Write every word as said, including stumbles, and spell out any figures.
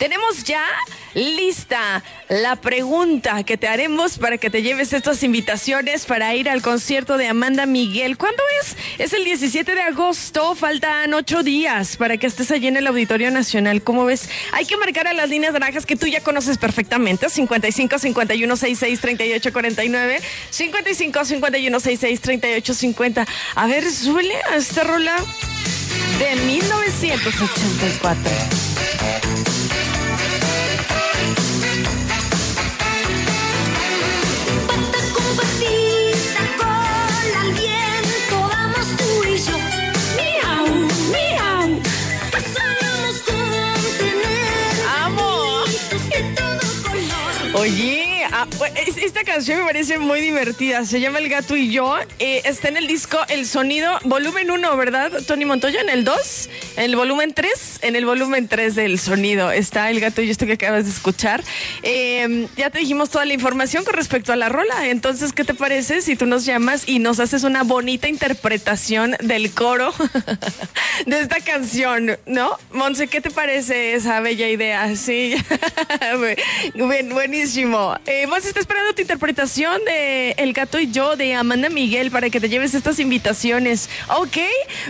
Tenemos ya lista la pregunta que te haremos para que te lleves estas invitaciones para ir al concierto de Amanda Miguel. ¿Cuándo es? Es el diecisiete de agosto, faltan ocho días para que estés allí en el Auditorio Nacional. ¿Cómo ves? Hay que marcar a las líneas naranjas que tú ya conoces perfectamente, cincuenta y cinco, cincuenta y uno, sesenta y seis, treinta y ocho, cuarenta y nueve, cincuenta y cinco, cincuenta y uno, sesenta y seis, treinta y ocho, cincuenta. A ver, súbele a esta rola de mil novecientos ochenta y cuatro. Oye, ah, esta canción me parece muy divertida. Se llama El Gato y Yo. Eh, está en el disco El Sonido, volumen uno, ¿verdad, Tony Montoya? ¿En el dos? ¿En el volumen tres? En el volumen tres del Sonido está El Gato y Yo, esto que acabas de escuchar. Eh, ya te dijimos toda la información con respecto a la rola. Entonces, ¿qué te parece si tú nos llamas y nos haces una bonita interpretación del coro de esta canción, ¿no? Monse, ¿qué te parece esa bella idea? Sí, Buen, buenísimo. Eh, Monse está esperando tu interpretación de El Gato y Yo de Amanda Miguel para que te lleves estas invitaciones. Ok,